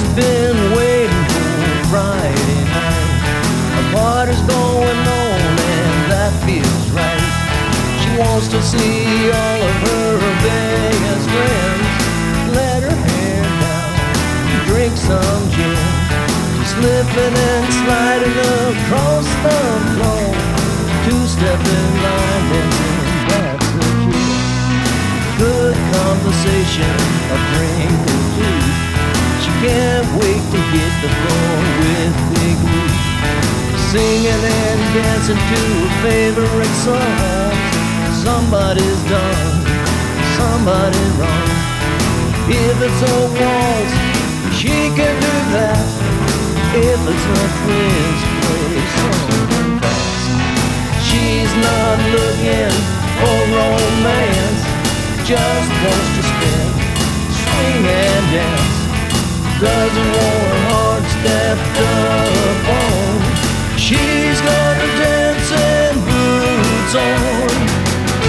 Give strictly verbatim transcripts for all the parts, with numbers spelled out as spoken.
been waiting for Friday night. A party's going on and that feels right. She wants to see all of her Vegas friends. Let her hair down, drink some gin. She's slipping and sliding across the floor, two-stepping, line dancing, that's the cue. Good conversation, a drink or two. She can't wait to hit the floor with Big Lou. Singing and dancing to her favorite songs. Somebody's done somebody wrong. If it's a waltz, she can do that. If it's a friend's play something fast. She's not looking for romance, just wants to spin, swing and dance. Doesn't want her heart stepped up on. She's got her dancing boots on.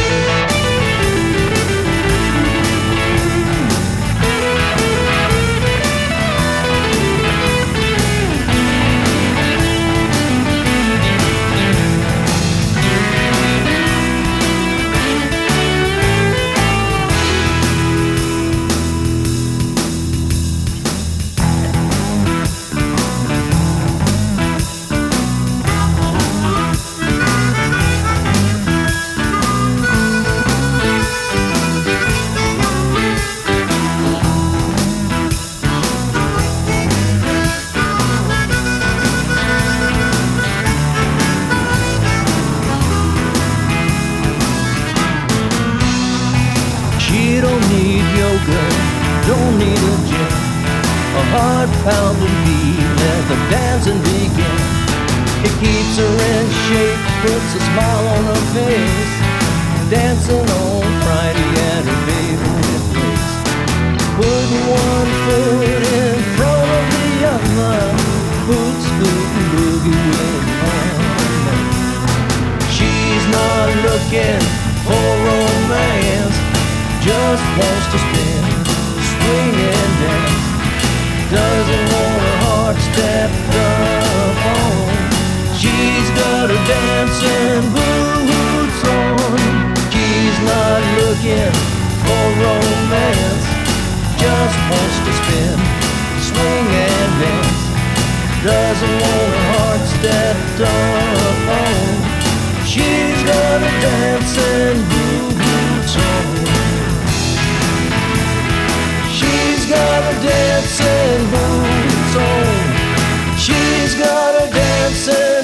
She don't need yoga, don't need a gym. A heart-pounding beat, let the dancing begin. It keeps her in shape, puts a smile on her face. Dancing on Friday at her favorite place. Putting one foot in front of the other, boots, scoot, and boogie with one. She's not looking for romance, just wants to spin, swing and dance. Doesn't want her heart stepped up on. She's got her dancing boots on. She's not looking for romance, just wants to spin, swing and dance. Doesn't want her heart stepped up on. She's got her dancing boots on. She's got her dancing boots on. She's got her dancing